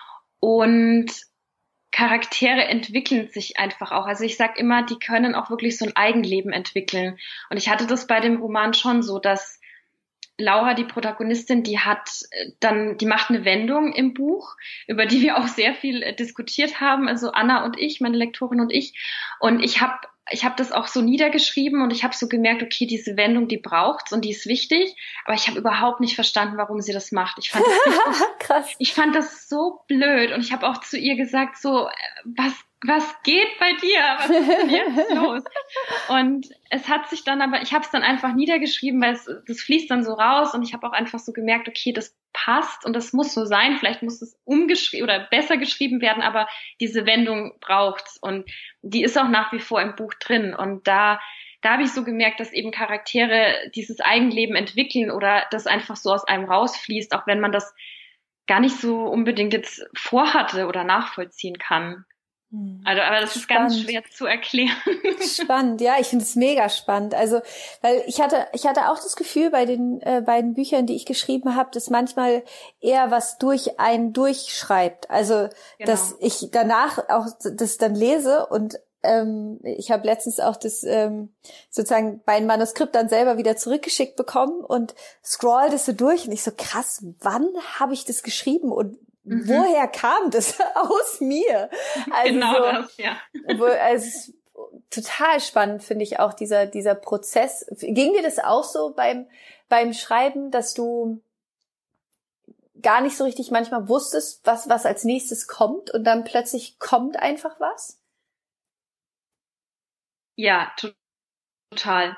Und Charaktere entwickeln sich einfach auch. Also ich sag immer, die können auch wirklich so ein Eigenleben entwickeln. Und ich hatte das bei dem Roman schon so, dass Laura, die Protagonistin, die hat dann, die macht eine Wendung im Buch, über die wir auch sehr viel diskutiert haben. Also Anna und ich, meine Lektorin und ich. Und ich habe ich habe das auch so niedergeschrieben und ich habe so gemerkt, okay, diese Wendung, die braucht's und die ist wichtig, aber ich habe überhaupt nicht verstanden, warum sie das macht. Ich fand das, so, krass. Ich fand das so blöd und ich habe auch zu ihr gesagt, so, was was geht bei dir? Was ist denn jetzt los? Und es hat sich dann aber, ich habe es dann einfach niedergeschrieben, weil es, das fließt dann so raus und ich habe auch einfach so gemerkt, okay, das passt und das muss so sein. Vielleicht muss es umgeschrieben oder besser geschrieben werden, aber diese Wendung braucht's und die ist auch nach wie vor im Buch drin. Und da, da habe ich so gemerkt, dass eben Charaktere dieses Eigenleben entwickeln oder das einfach so aus einem rausfließt, auch wenn man das gar nicht so unbedingt jetzt vorhatte oder nachvollziehen kann. Also, aber das ist spannend. Ganz schwer zu erklären. Spannend, ja, ich finde es mega spannend. Also, weil ich hatte, ich hatte auch das Gefühl bei den äh, beiden Büchern, die ich geschrieben habe, dass manchmal eher was durch einen durchschreibt. Also, genau. Dass ich danach auch das dann lese und ähm, ich habe letztens auch das ähm, sozusagen mein Manuskript dann selber wieder zurückgeschickt bekommen und scroll das so durch und ich so krass, wann habe ich das geschrieben und Mhm. woher kam das aus mir? Also genau so, das, ja. Wo, also total spannend finde ich auch dieser dieser Prozess. Ging dir das auch so beim beim Schreiben, dass du gar nicht so richtig manchmal wusstest, was was als nächstes kommt und dann plötzlich kommt einfach was? Ja, total.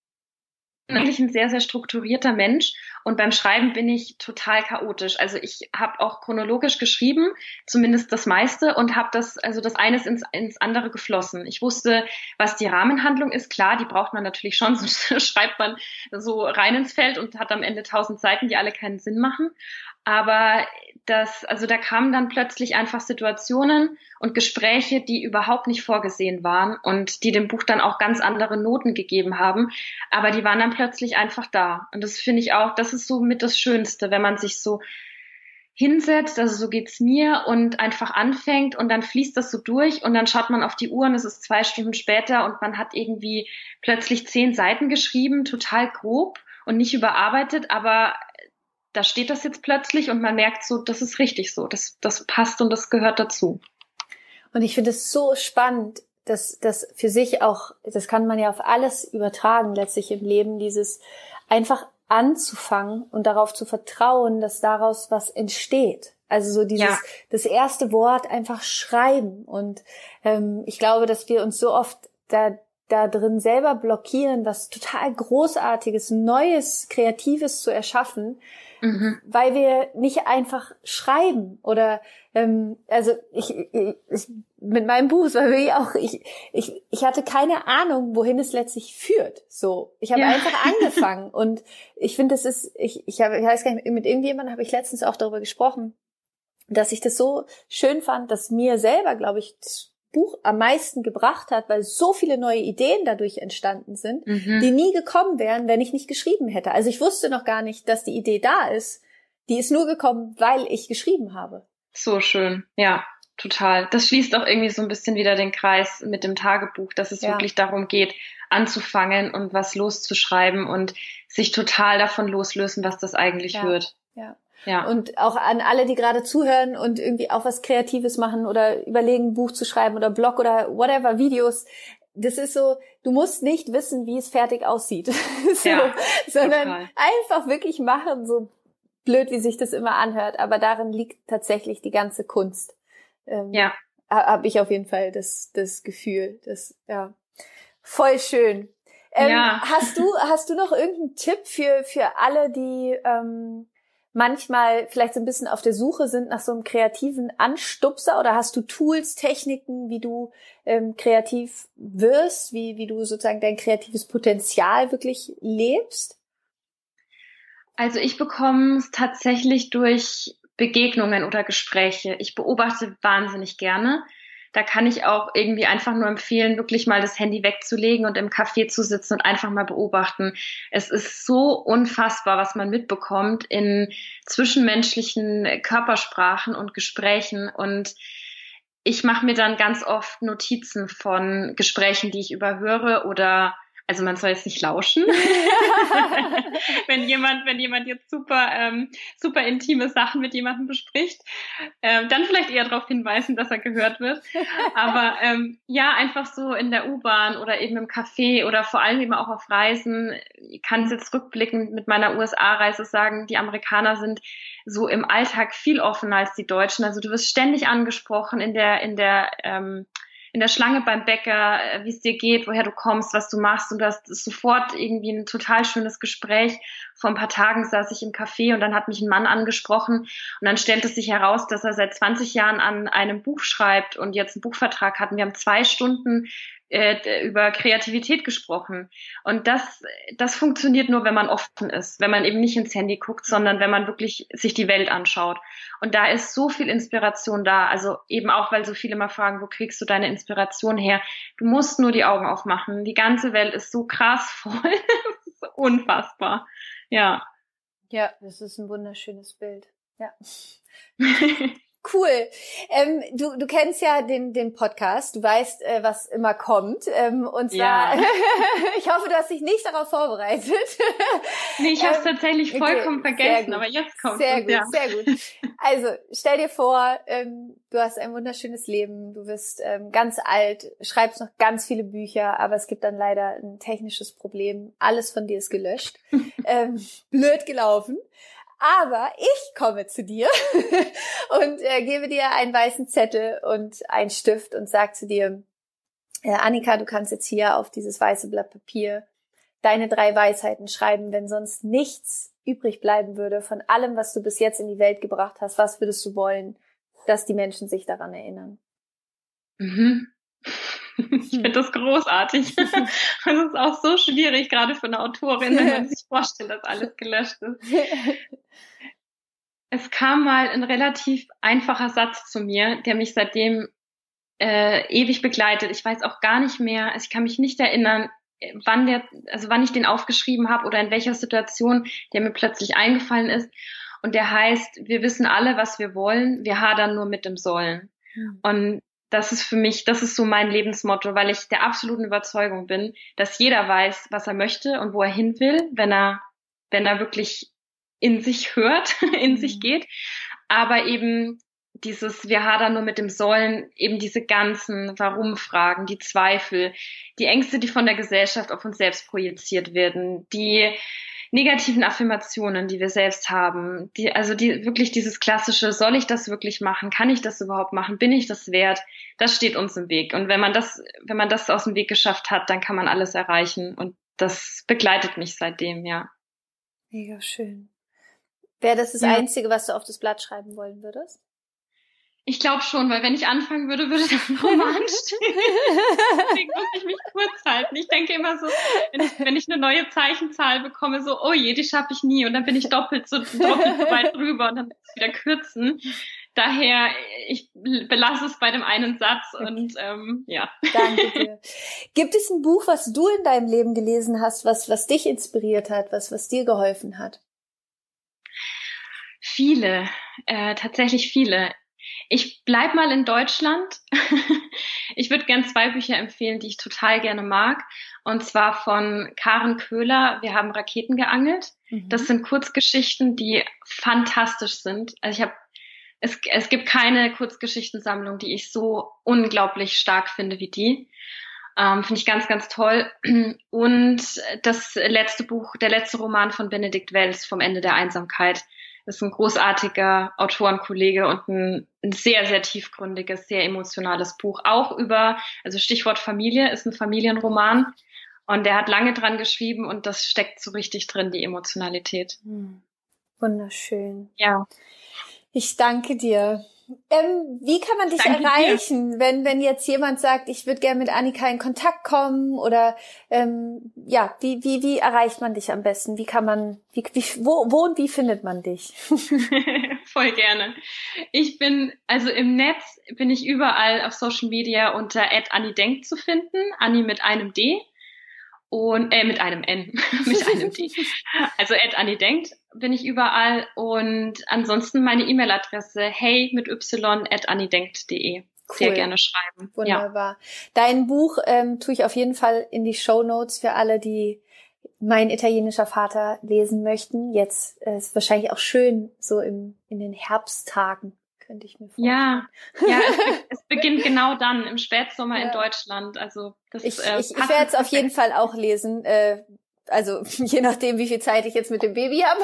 Ich bin eigentlich ein sehr, sehr strukturierter Mensch und beim Schreiben bin ich total chaotisch. Also ich habe auch chronologisch geschrieben, zumindest das meiste, und habe das, also das eine ist ins, ins andere geflossen. Ich wusste, was die Rahmenhandlung ist. Klar, die braucht man natürlich schon, sonst schreibt man so rein ins Feld und hat am Ende tausend Seiten, die alle keinen Sinn machen. Aber das, also da kamen dann plötzlich einfach Situationen und Gespräche, die überhaupt nicht vorgesehen waren und die dem Buch dann auch ganz andere Noten gegeben haben. Aber die waren dann plötzlich einfach da. Und das finde ich auch, das ist so mit das Schönste, wenn man sich so hinsetzt, also so geht's mir, und einfach anfängt und dann fließt das so durch und dann schaut man auf die Uhr und es ist zwei Stunden später und man hat irgendwie plötzlich zehn Seiten geschrieben, total grob und nicht überarbeitet, aber da steht das jetzt plötzlich und man merkt so, das ist richtig so, das, das passt und das gehört dazu. Und ich finde es so spannend, dass das für sich auch, das kann man ja auf alles übertragen letztlich im Leben, dieses einfach anzufangen und darauf zu vertrauen, dass daraus was entsteht. Also so dieses, ja. Das erste Wort einfach schreiben. Und ähm, ich glaube, dass wir uns so oft da da drin selber blockieren, was total Großartiges, Neues, Kreatives zu erschaffen, mhm. weil wir nicht einfach schreiben oder ähm, also ich, ich, ich mit meinem Buch, weil wir auch ich ich ich hatte keine Ahnung, wohin es letztlich führt. So, ich habe ja. einfach angefangen und ich finde, das ist ich ich habe ich weiß gar nicht, mit irgendjemandem habe ich letztens auch darüber gesprochen, dass ich das so schön fand, dass mir selber, glaube ich, das Buch am meisten gebracht hat, weil so viele neue Ideen dadurch entstanden sind, mhm. die nie gekommen wären, wenn ich nicht geschrieben hätte. Also ich wusste noch gar nicht, dass die Idee da ist. Die ist nur gekommen, weil ich geschrieben habe. So schön, ja, total. Das schließt auch irgendwie so ein bisschen wieder den Kreis mit dem Tagebuch, dass es ja. wirklich darum geht, anzufangen und was loszuschreiben und sich total davon loslösen, was das eigentlich ja. wird. Ja. Ja. Und auch an alle, die gerade zuhören und irgendwie auch was Kreatives machen oder überlegen, ein Buch zu schreiben oder Blog oder whatever, Videos. Das ist so, du musst nicht wissen, wie es fertig aussieht, so, ja, sondern total. Einfach wirklich machen, so blöd, wie sich das immer anhört. Aber darin liegt tatsächlich die ganze Kunst. Ähm, ja. Habe ich auf jeden Fall das, das Gefühl. Das, ja, voll schön. Ähm, ja. Hast du, hast du noch irgendeinen Tipp für, für alle, die ähm, manchmal vielleicht so ein bisschen auf der Suche sind nach so einem kreativen Anstupser, oder hast du Tools, Techniken, wie du ähm, kreativ wirst, wie, wie du sozusagen dein kreatives Potenzial wirklich lebst? Also ich bekomme es tatsächlich durch Begegnungen oder Gespräche. Ich beobachte wahnsinnig gerne. Da kann ich auch irgendwie einfach nur empfehlen, wirklich mal das Handy wegzulegen und im Café zu sitzen und einfach mal beobachten. Es ist so unfassbar, was man mitbekommt in zwischenmenschlichen Körpersprachen und Gesprächen. Und ich mache mir dann ganz oft Notizen von Gesprächen, die ich überhöre, oder also man soll jetzt nicht lauschen, wenn jemand, wenn jemand jetzt super, ähm, super intime Sachen mit jemandem bespricht, ähm, dann vielleicht eher darauf hinweisen, dass er gehört wird. Aber ähm, ja, einfach so in der U-Bahn oder eben im Café oder vor allem eben auch auf Reisen. Ich kann es jetzt rückblickend mit meiner U S A-Reise sagen, die Amerikaner sind so im Alltag viel offener als die Deutschen. Also du wirst ständig angesprochen in der, in der, ähm, in der Schlange beim Bäcker, wie es dir geht, woher du kommst, was du machst, und du hast sofort irgendwie ein total schönes Gespräch. Vor ein paar Tagen saß ich im Café und dann hat mich ein Mann angesprochen und dann stellte es sich heraus, dass er seit zwanzig Jahren an einem Buch schreibt und jetzt einen Buchvertrag hat. Und wir haben zwei Stunden äh, über Kreativität gesprochen. Und das, das funktioniert nur, wenn man offen ist, wenn man eben nicht ins Handy guckt, sondern wenn man wirklich sich die Welt anschaut. Und da ist so viel Inspiration da. Also eben auch, weil so viele mal fragen, wo kriegst du deine Inspiration her? Du musst nur die Augen aufmachen. Die ganze Welt ist so krass voll. Das ist unfassbar. Ja. Ja, das ist ein wunderschönes Bild. Ja. Cool. Ähm, du, du kennst ja den, den Podcast. Du weißt, äh, was immer kommt. Ähm, und zwar, ja. Ich hoffe, du hast dich nicht darauf vorbereitet. Nee, ich habe es ähm, tatsächlich vollkommen okay, vergessen, aber jetzt kommt Sehr es. gut, ja. sehr gut. Also, stell dir vor, ähm, du hast ein wunderschönes Leben. Du bist ähm, ganz alt, schreibst noch ganz viele Bücher, aber es gibt dann leider ein technisches Problem. Alles von dir ist gelöscht. ähm, blöd gelaufen. Aber ich komme zu dir und äh, gebe dir einen weißen Zettel und einen Stift und sage zu dir, äh, Annika, du kannst jetzt hier auf dieses weiße Blatt Papier deine drei Weisheiten schreiben, wenn sonst nichts übrig bleiben würde von allem, was du bis jetzt in die Welt gebracht hast. Was würdest du wollen, dass die Menschen sich daran erinnern? Mhm. Ich finde das großartig. Das ist auch so schwierig, gerade für eine Autorin, wenn man sich vorstellt, dass alles gelöscht ist. Es kam mal ein relativ einfacher Satz zu mir, der mich seitdem äh, ewig begleitet. Ich weiß auch gar nicht mehr, also ich kann mich nicht erinnern, wann der, also wann ich den aufgeschrieben habe oder in welcher Situation der mir plötzlich eingefallen ist. Und der heißt: Wir wissen alle, was wir wollen, wir hadern nur mit dem Sollen. Mhm. Und das ist für mich, das ist so mein Lebensmotto, weil ich der absoluten Überzeugung bin, dass jeder weiß, was er möchte und wo er hin will, wenn er, wenn er wirklich in sich hört, in mhm. sich geht. Aber eben dieses, wir hadern nur mit dem Sollen, eben diese ganzen Warum-Fragen, die Zweifel, die Ängste, die von der Gesellschaft auf uns selbst projiziert werden, die negativen Affirmationen, die wir selbst haben, die, also die, wirklich dieses klassische, soll ich das wirklich machen? Kann ich das überhaupt machen? Bin ich das wert? Das steht uns im Weg. Und wenn man das, wenn man das aus dem Weg geschafft hat, dann kann man alles erreichen. Und das begleitet mich seitdem, ja. Mega schön. Wäre das das ja. Einzige, was du auf das Blatt schreiben wollen würdest? Ich glaube schon, weil wenn ich anfangen würde, würde das ein Roman stehen. Deswegen muss ich mich kurz halten. Ich denke immer so, wenn ich, wenn ich eine neue Zeichenzahl bekomme, so, oh je, die schaffe ich nie. Und dann bin ich doppelt so, doppelt so weit drüber und dann muss ich wieder kürzen. Daher, ich belasse es bei dem einen Satz und ähm, ja. Danke dir. Gibt es ein Buch, was du in deinem Leben gelesen hast, was, was dich inspiriert hat, was, was dir geholfen hat? Viele, äh, tatsächlich viele. Ich bleib mal in Deutschland. Ich würde gern zwei Bücher empfehlen, die ich total gerne mag. Und zwar von Karen Köhler, Wir haben Raketen geangelt. Mhm. Das sind Kurzgeschichten, die fantastisch sind. Also ich habe, es, es gibt keine Kurzgeschichtensammlung, die ich so unglaublich stark finde wie die. Ähm, finde ich ganz, ganz toll. Und das letzte Buch, der letzte Roman von Benedikt Wells, Vom Ende der Einsamkeit. Das ist ein großartiger Autorenkollege und ein, ein sehr, sehr tiefgründiges, sehr emotionales Buch. Auch über, also Stichwort Familie, ist ein Familienroman. Und der hat lange dran geschrieben und das steckt so richtig drin, die Emotionalität. Hm. Wunderschön. Ja. Ich danke dir. Ähm, wie kann man dich Danke erreichen, dir. wenn wenn jetzt jemand sagt, ich würde gerne mit Annika in Kontakt kommen oder ähm, ja, wie wie wie erreicht man dich am besten? Wie kann man, wie, wie wo wo und wie findet man dich? Voll gerne. Ich bin also im Netz bin ich überall auf Social Media unter at annidenkt zu finden, Anni mit einem D. Und äh, mit einem N, mit einem D. Also at annidenkt bin ich überall und ansonsten meine E-Mail-Adresse hey mit y at annidenkt punkt de. Cool. Sehr gerne schreiben. Wunderbar. Ja. Dein Buch ähm, tue ich auf jeden Fall in die Shownotes für alle, die Mein italienischer Vater lesen möchten. Jetzt äh, ist wahrscheinlich auch schön so im in den Herbsttagen. Könnte ich mir vorstellen. Ja, ja, es, es beginnt genau dann im Spätsommer ja. in Deutschland. Also das ich, äh, ich, ich werde es auf jeden Fall auch lesen. Äh, also je nachdem, wie viel Zeit ich jetzt mit dem Baby habe.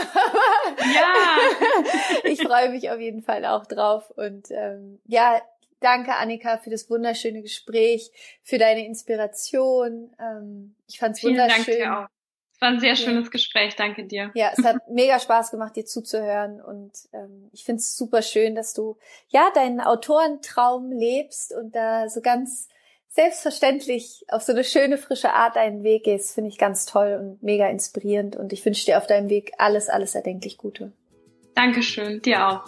Ja. Ich freue mich auf jeden Fall auch drauf. Und ähm, ja, danke Annika für das wunderschöne Gespräch, für deine Inspiration. Ähm, ich fand es wunderschön. Vielen Dank dir auch. War ein sehr schönes ja. Gespräch, danke dir. Ja, es hat mega Spaß gemacht, dir zuzuhören und ähm, ich finde es super schön, dass du ja deinen Autorentraum lebst und da so ganz selbstverständlich auf so eine schöne, frische Art deinen Weg gehst. Finde ich ganz toll und mega inspirierend und ich wünsche dir auf deinem Weg alles, alles erdenklich Gute. Dankeschön, dir auch.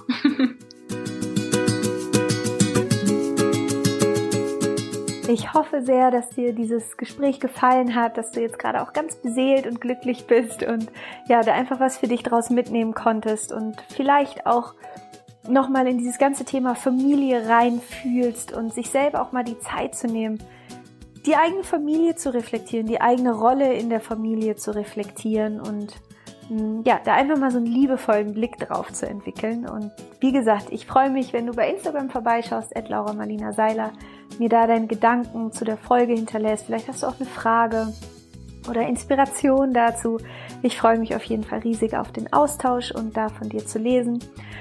Ich hoffe sehr, dass dir dieses Gespräch gefallen hat, dass du jetzt gerade auch ganz beseelt und glücklich bist und ja, da einfach was für dich draus mitnehmen konntest und vielleicht auch nochmal in dieses ganze Thema Familie reinfühlst und sich selber auch mal die Zeit zu nehmen, die eigene Familie zu reflektieren, die eigene Rolle in der Familie zu reflektieren und ja, da einfach mal so einen liebevollen Blick drauf zu entwickeln. Und wie gesagt, ich freue mich, wenn du bei Instagram vorbeischaust, at Laura Marlina Seiler, mir da deine Gedanken zu der Folge hinterlässt. Vielleicht hast du auch eine Frage oder Inspiration dazu. Ich freue mich auf jeden Fall riesig auf den Austausch und da von dir zu lesen.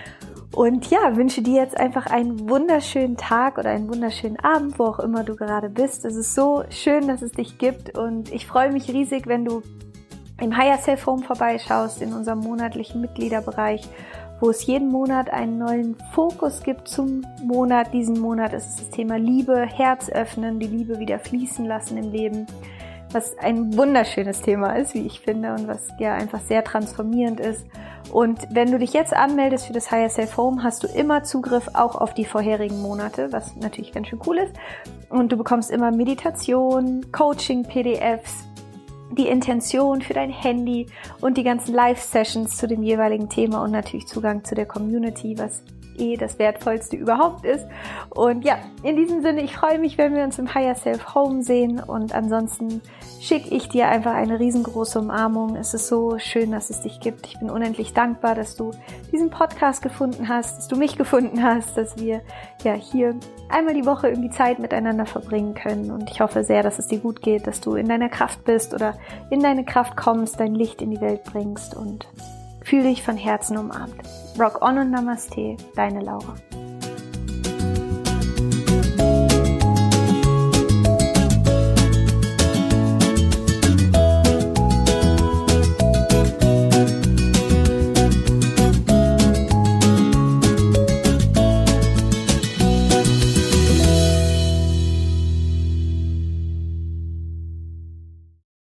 Und ja, wünsche dir jetzt einfach einen wunderschönen Tag oder einen wunderschönen Abend, wo auch immer du gerade bist. Es ist so schön, dass es dich gibt und ich freue mich riesig, wenn du im Higher Self Home vorbeischaust, in unserem monatlichen Mitgliederbereich, wo es jeden Monat einen neuen Fokus gibt zum Monat. Diesen Monat ist es das Thema Liebe, Herz öffnen, die Liebe wieder fließen lassen im Leben, was ein wunderschönes Thema ist, wie ich finde, und was ja einfach sehr transformierend ist. Und wenn du dich jetzt anmeldest für das Higher Self Home, hast du immer Zugriff auch auf die vorherigen Monate, was natürlich ganz schön cool ist. Und du bekommst immer Meditation, Coaching, P D Fs, die Intention für dein Handy und die ganzen Live-Sessions zu dem jeweiligen Thema und natürlich Zugang zu der Community, was eh das Wertvollste überhaupt ist. Und ja, in diesem Sinne, ich freue mich, wenn wir uns im Higher Self Home sehen und ansonsten schicke ich dir einfach eine riesengroße Umarmung. Es ist so schön, dass es dich gibt. Ich bin unendlich dankbar, dass du diesen Podcast gefunden hast, dass du mich gefunden hast, dass wir ja hier einmal die Woche irgendwie Zeit miteinander verbringen können. Und ich hoffe sehr, dass es dir gut geht, dass du in deiner Kraft bist oder in deine Kraft kommst, dein Licht in die Welt bringst und fühle dich von Herzen umarmt. Rock on und Namaste, deine Laura.